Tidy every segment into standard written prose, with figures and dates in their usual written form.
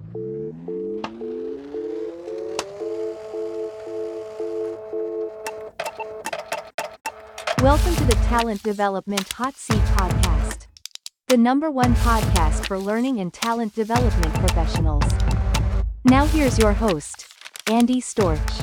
Welcome to the Talent Development Hot Seat Podcast, the #1 podcast for learning and talent development professionals. Now here's your host, Andy Storch.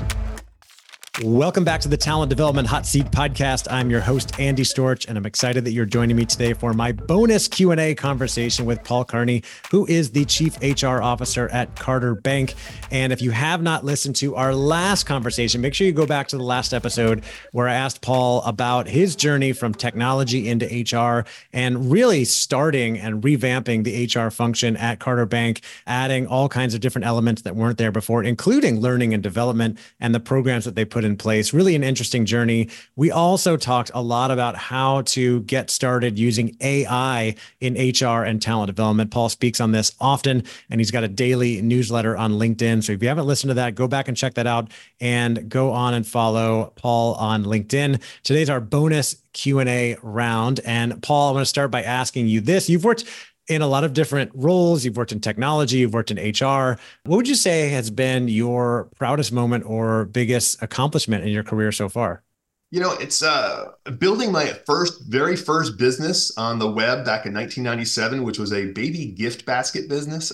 Welcome back to the Talent Development Hot Seat Podcast. I'm your host, Andy Storch, and I'm excited that you're joining me today for my bonus Q&A conversation with Paul Carney, who is the Chief HR Officer at Carter Bank. And if you have not listened to our last conversation, make sure you go back to the last episode where I asked Paul about his journey from technology into HR and really starting and revamping the HR function at Carter Bank, adding all kinds of different elements that weren't there before, including learning and development and the programs that they put in place. Really an interesting journey. We also talked a lot about how to get started using AI in HR and talent development. Paul speaks on this often, and he's got a daily newsletter on LinkedIn. So if you haven't listened to that, go back and check that out and go on and follow Paul on LinkedIn. Today's our bonus Q&A round. And Paul, I want to start by asking you this. You've worked in a lot of different roles. You've worked in technology, you've worked in HR. What would you say has been your proudest moment or biggest accomplishment in your career so far? You know, it's building my very first business on the web back in 1997, which was a baby gift basket business.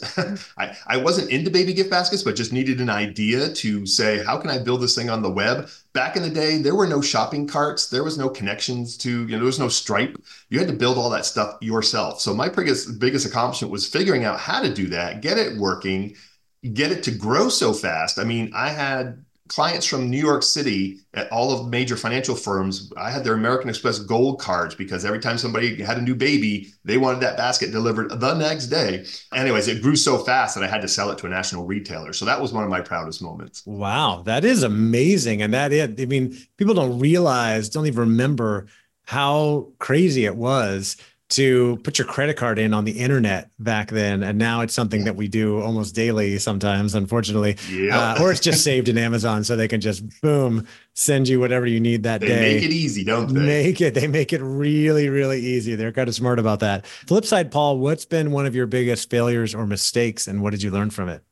I wasn't into baby gift baskets, but just needed an idea to say, how can I build this thing on the web? Back in the day, there were no shopping carts. There was no connections to, there was no Stripe. You had to build all that stuff yourself. So my biggest accomplishment was figuring out how to do that, get it working, get it to grow so fast. I mean, I had clients from New York City at all of major financial firms. I had their American Express Gold cards because every time somebody had a new baby, they wanted that basket delivered the next day. Anyways, it grew so fast that I had to sell it to a national retailer. So that was one of my proudest moments. Wow, that is amazing. And people don't even remember how crazy it was to put your credit card in on the internet back then. And now it's something that we do almost daily sometimes, unfortunately. Yeah. Or it's just saved in Amazon so they can just, boom, send you whatever you need that day. They make it easy, don't they? They make it really, really easy. They're kind of smart about that. Flip side, Paul, what's been one of your biggest failures or mistakes, and what did you learn from it?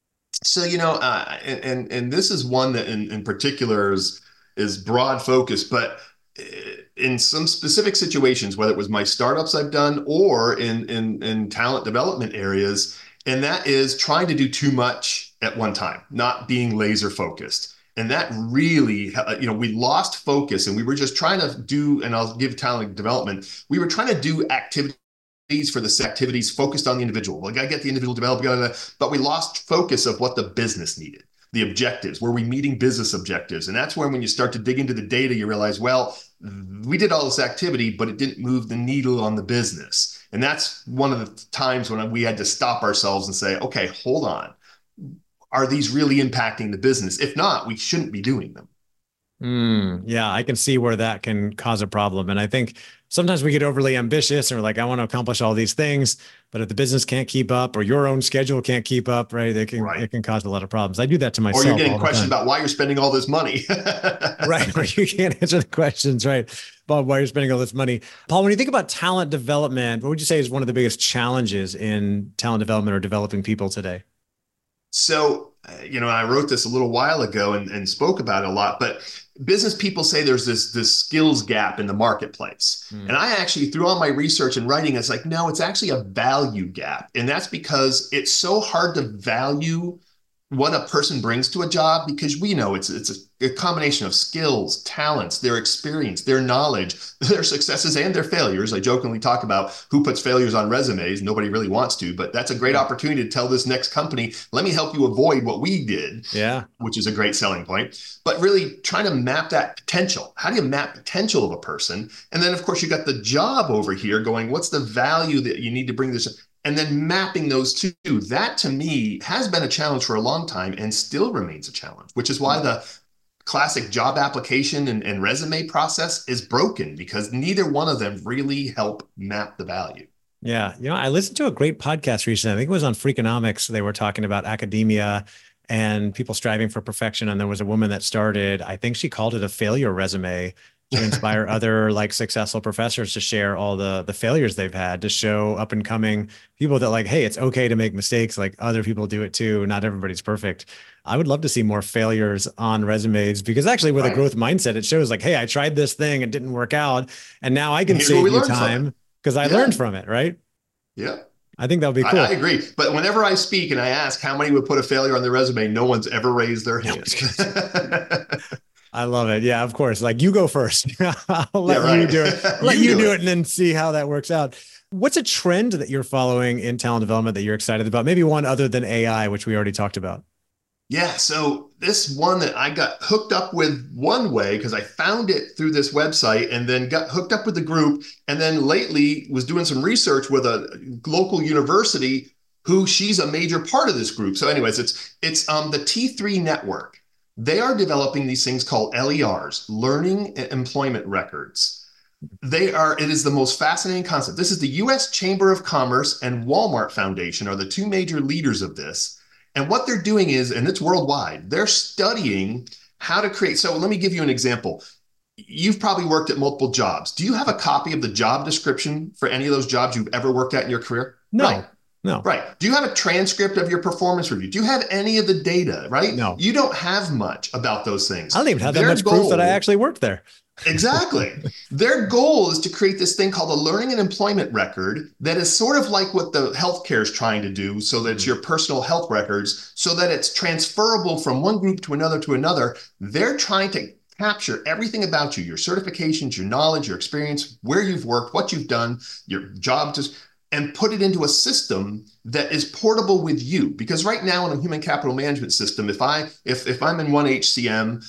So, and this is one that in particular is broad focus, but in some specific situations, whether it was my startups I've done or in talent development areas, and that is trying to do too much at one time, not being laser focused. And that really, we lost focus, and we were just trying to do, and I'll give talent development, we were trying to do activities for the activities focused on the individual. Like, I get the individual developed, but we lost focus of what the business needed. The objectives, were we meeting business objectives? And that's when you start to dig into the data, you realize, well, we did all this activity, but it didn't move the needle on the business. And that's one of the times when we had to stop ourselves and say, okay, hold on. Are these really impacting the business? If not, we shouldn't be doing them. Yeah, I can see where that can cause a problem. And I think sometimes we get overly ambitious and we're like, I want to accomplish all these things, but if the business can't keep up or your own schedule can't keep up, right, it can cause a lot of problems. I do that to myself. Or you're getting questions about why you're spending all this money. Right. Or you can't answer the questions, right, about why you're spending all this money. Paul, when you think about talent development, what would you say is one of the biggest challenges in talent development or developing people today? So, I wrote this a little while ago and spoke about it a lot, but business people say there's this skills gap in the marketplace. And I actually, through all my research and writing, it's like, no, it's actually a value gap. And that's because it's so hard to value what a person brings to a job, because we know it's a combination of skills, talents, their experience, their knowledge, their successes and their failures. I jokingly talk about who puts failures on resumes. Nobody really wants to, but that's a great opportunity to tell this next company, let me help you avoid what we did. Yeah. Which is a great selling point. But really trying to map that potential. How do you map potential of a person? And then, of course, you got the job over here going, what's the value that you need to bring this? And then mapping those two, that to me has been a challenge for a long time and still remains a challenge, which is why the classic job application and resume process is broken, because neither one of them really help map the value. Yeah. I listened to a great podcast recently. I think it was on Freakonomics. They were talking about academia and people striving for perfection. And there was a woman that started, I think she called it a failure resume. to inspire other like successful professors to share all the failures they've had, to show up and coming people that like, hey, it's okay to make mistakes. Like other people do it too. Not everybody's perfect. I would love to see more failures on resumes, because actually with a growth mindset, it shows like, hey, I tried this thing, it didn't work out, and now I can save you time because I learned from it, right? Yeah. I think that would be cool. I agree. But whenever I speak and I ask how many would put a failure on their resume, no one's ever raised their hand. I love it. Yeah, of course. Like you go first. I'll let you do it. Let you do it and then see how that works out. What's a trend that you're following in talent development that you're excited about? Maybe one other than AI, which we already talked about. Yeah. So this one that I got hooked up with one way, because I found it through this website and then got hooked up with the group. And then lately was doing some research with a local university who she's a major part of this group. So anyways, it's the T3 network. They are developing these things called LERs, Learning and Employment Records. It is the most fascinating concept. This is the US Chamber of Commerce and Walmart Foundation are the two major leaders of this. And what they're doing is, and it's worldwide, they're studying how to create. So let me give you an example. You've probably worked at multiple jobs. Do you have a copy of the job description for any of those jobs you've ever worked at in your career? No. Right. No. Right. Do you have a transcript of your performance review? Do you have any of the data? Right. No. You don't have much about those things. I don't even have that much proof that I actually worked there. Exactly. Their goal is to create this thing called a learning and employment record that is sort of like what the healthcare is trying to do, so that it's your personal health records, so that it's transferable from one group to another. They're trying to capture everything about you, your certifications, your knowledge, your experience, where you've worked, what you've done, your job, and put it into a system that is portable with you. Because right now in a human capital management system, if I'm in one HCM,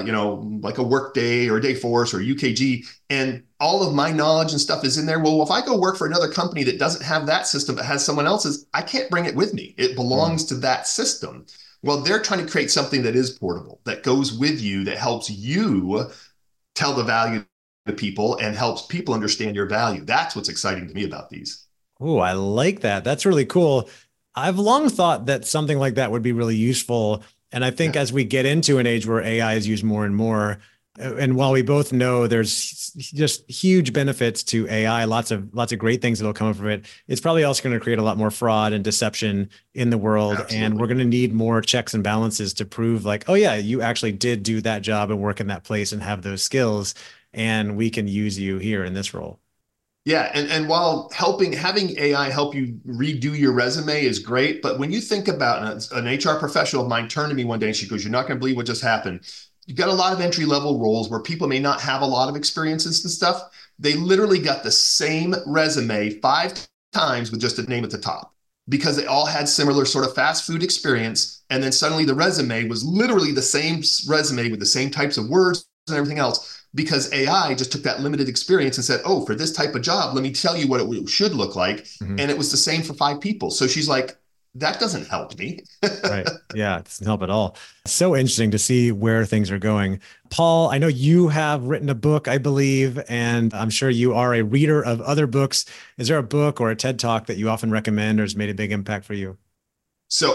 like a Workday or Dayforce or UKG, and all of my knowledge and stuff is in there, well, if I go work for another company that doesn't have that system, but has someone else's, I can't bring it with me. It belongs to that system. Well, they're trying to create something that is portable, that goes with you, that helps you tell the value to people and helps people understand your value. That's what's exciting to me about these. Oh, I like that. That's really cool. I've long thought that something like that would be really useful. And I think as we get into an age where AI is used more and more, and while we both know there's just huge benefits to AI, lots of great things that'll come from it, it's probably also going to create a lot more fraud and deception in the world. Absolutely. And we're going to need more checks and balances to prove like, oh yeah, you actually did do that job and work in that place and have those skills, and we can use you here in this role. Yeah, and while having AI help you redo your resume is great, but when you think about an HR professional of mine turned to me one day and she goes, "You're not going to believe what just happened. You've got a lot of entry-level roles where people may not have a lot of experiences and stuff. They literally got the same resume 5 times with just a name at the top, because they all had similar sort of fast food experience. And then suddenly the resume was literally the same resume with the same types of words and everything else, because AI just took that limited experience and said, oh, for this type of job, let me tell you what it should look like. Mm-hmm. And it was the same for 5 people. So she's like, that doesn't help me. Right. Yeah, it doesn't help at all. So interesting to see where things are going. Paul, I know you have written a book, I believe, and I'm sure you are a reader of other books. Is there a book or a TED Talk that you often recommend or has made a big impact for you? So,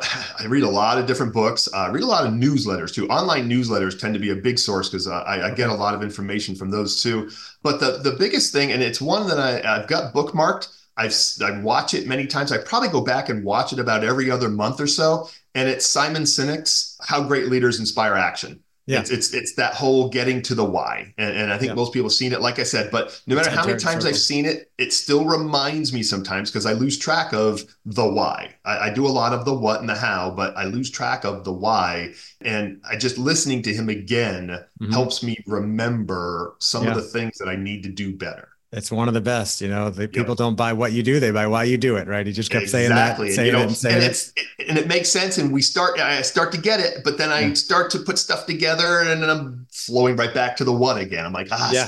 I read a lot of different books, read a lot of newsletters too. Online newsletters tend to be a big source because I get a lot of information from those too. But the biggest thing, and it's one that I've got bookmarked, I watch it many times. I probably go back and watch it about every other month or so. And it's Simon Sinek's How Great Leaders Inspire Action. Yeah. It's that whole getting to the why. And I think most people have seen it, like I said, but no matter how many times I've seen it, it still reminds me sometimes because I lose track of the why. I do a lot of the what and the how, but I lose track of the why. And just listening to him again helps me remember some of the things that I need to do better. It's one of the best, people don't buy what you do, they buy why you do it, right? He just kept saying that, saying it. And it makes sense. And I start to get it, but then I start to put stuff together and then I'm flowing right back to the what again. I'm like,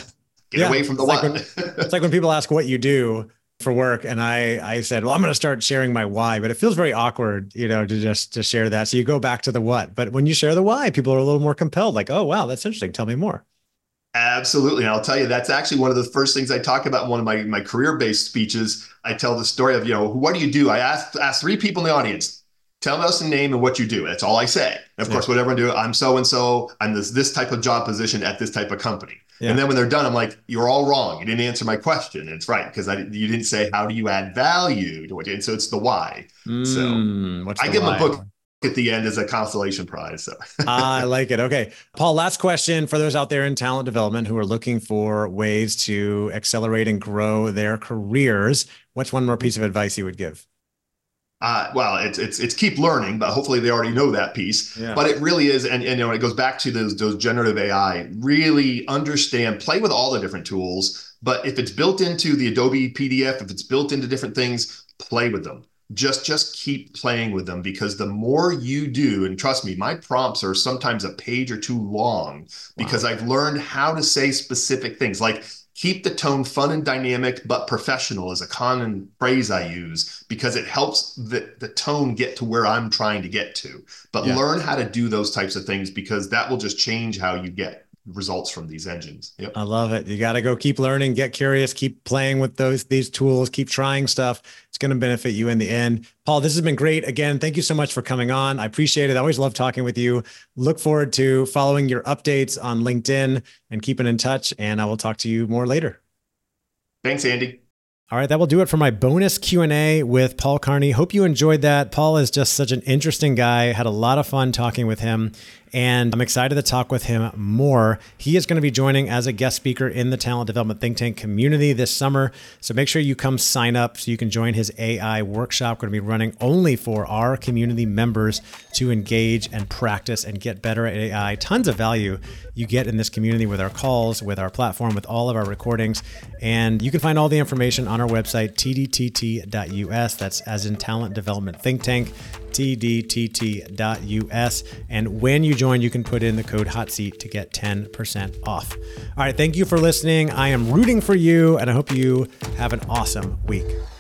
get away from the what. It's like when people ask what you do for work. And I said, well, I'm going to start sharing my why, but it feels very awkward, to share that. So you go back to the what, but when you share the why, people are a little more compelled, like, oh, wow, that's interesting. Tell me more. Absolutely. And I'll tell you, that's actually one of the first things I talk about in one of my career-based speeches. I tell the story of, what do you do? I ask 3 people in the audience, tell us the name and what you do. That's all I say. And of course, whatever I do, I'm so-and-so, I'm this type of job position at this type of company. Yeah. And then when they're done, I'm like, you're all wrong. You didn't answer my question. And it's right, because you didn't say, how do you add value to it? And so it's the why. So I give them a book at the end as a consolation prize. So I like it. Okay. Paul, last question for those out there in talent development who are looking for ways to accelerate and grow their careers. What's one more piece of advice you would give? Well, it's keep learning, but hopefully they already know that piece. Yeah. But it really is, and it goes back to those generative AI. Really understand, play with all the different tools. But if it's built into the Adobe PDF, if it's built into different things, play with them. Just keep playing with them, because the more you do, and trust me, my prompts are sometimes a page or two long, because I've learned how to say specific things like, keep the tone fun and dynamic, but professional is a common phrase I use, because it helps the tone get to where I'm trying to get to. But learn how to do those types of things, because that will just change how you get results from these engines. Yep. I love it. You got to go keep learning, get curious, keep playing with these tools, keep trying stuff. It's going to benefit you in the end. Paul, this has been great. Again, thank you so much for coming on. I appreciate it. I always love talking with you. Look forward to following your updates on LinkedIn and keeping in touch. And I will talk to you more later. Thanks, Andy. All right, that will do it for my bonus Q&A with Paul Carney. Hope you enjoyed that. Paul is just such an interesting guy. Had a lot of fun talking with him, and I'm excited to talk with him more. He is going to be joining as a guest speaker in the Talent Development Think Tank community this summer. So make sure you come sign up so you can join his AI workshop. We're going to be running only for our community members to engage and practice and get better at AI. Tons of value you get in this community with our calls, with our platform, with all of our recordings. And you can find all the information on our website, tdtt.us. That's as in Talent Development Think Tank, tdtt.us. And when you join, you can put in the code HOTSEAT to get 10% off. All right, thank you for listening. I am rooting for you, and I hope you have an awesome week.